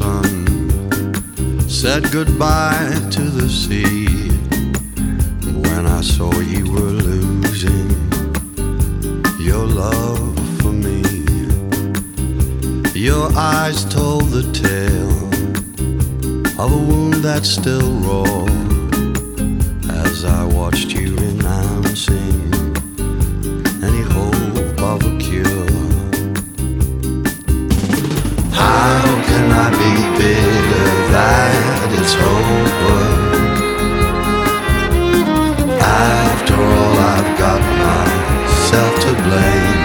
sun, said goodbye to the sea. When I saw you were losing your love for me, your eyes told the tale of a wound that's still raw. As I watched you renouncing any hope of a cure, how can I be bitter that it's over? After all, I've got myself to blame.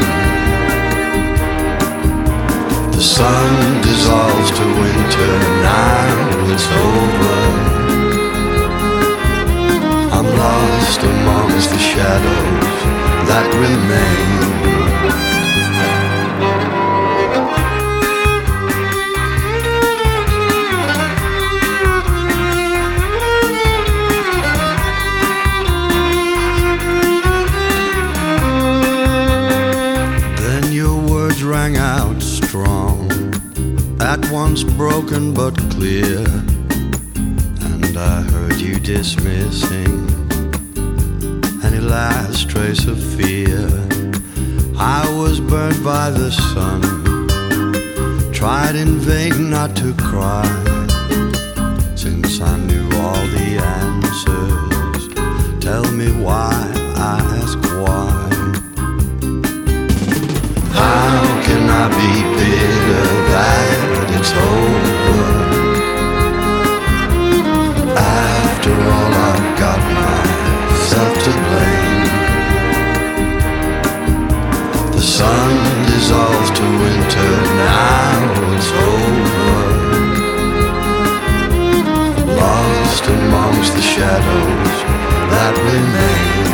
The sun dissolves to winter, now it's over. I'm lost amongst the shadows that remain. Then your words rang out strong, at once broken but clear, and I heard you dismissing any last trace of fear. I was burned by the sun, tried in vain not to cry, since I knew all the answers. Tell me why, I ask why. How can I be bitter that it's over? After all, I've got myself to blame. The sun dissolves to winter, now it's over. Lost amongst the shadows that remain.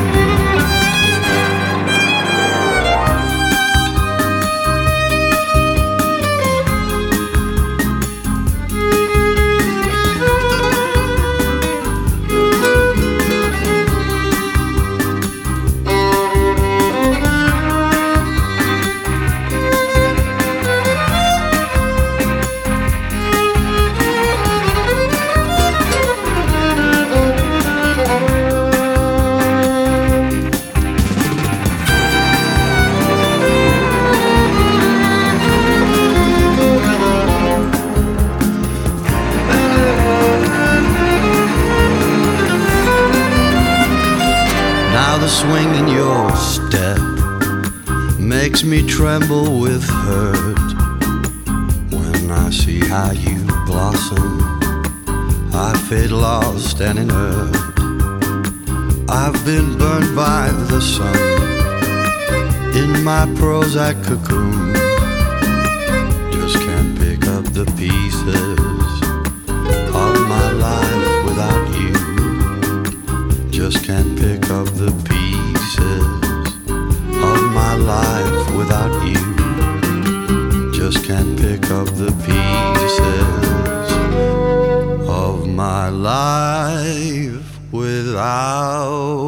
Swing in your step makes me tremble with hurt. When I see how you blossom, I fade lost and inert. I've been burned by the sun in my Prozac cocoon. Just can't pick up the pieces of my life without you. Just can't pick up the pieces of my life without you. Just can't pick up the pieces of my life without